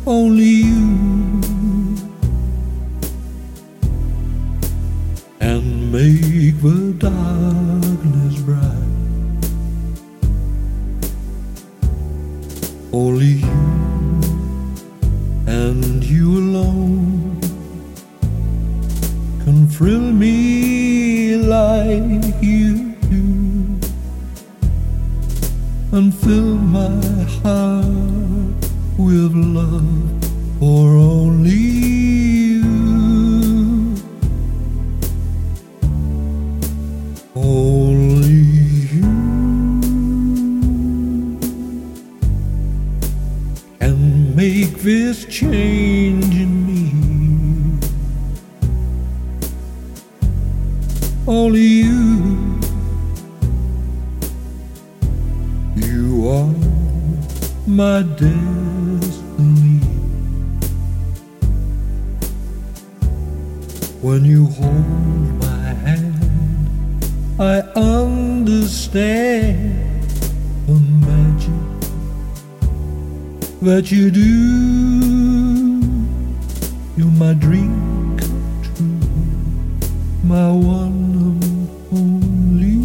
only you, and make the darkness bright. Only you, and you alone, can thrill me like you do, and fill my heart with love for only you. Only you can make this change in me. Only you, you are my destiny. When you hold my hand, I understand the magic that you do. You're my dream come true, my one and only.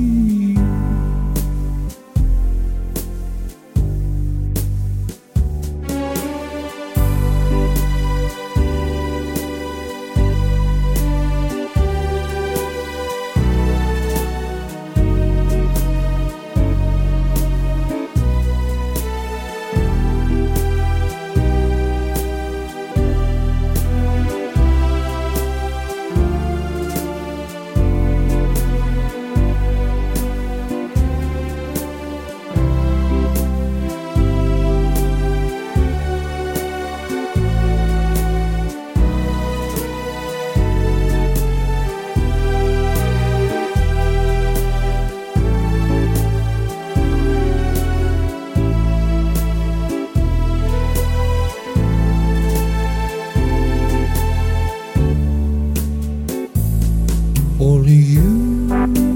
Only you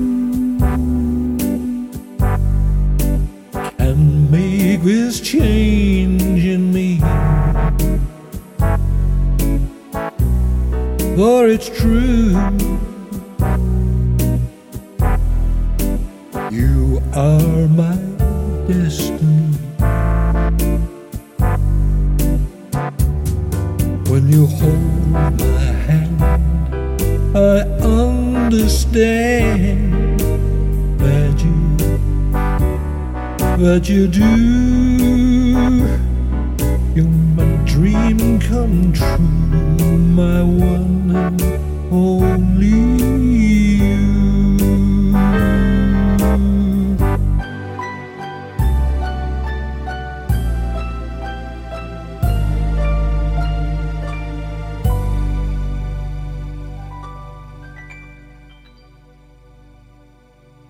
can make this change in me. For it's true, you are my destiny. When you hold my hand, I understand magic that you do. You're my dream come true, my one and only.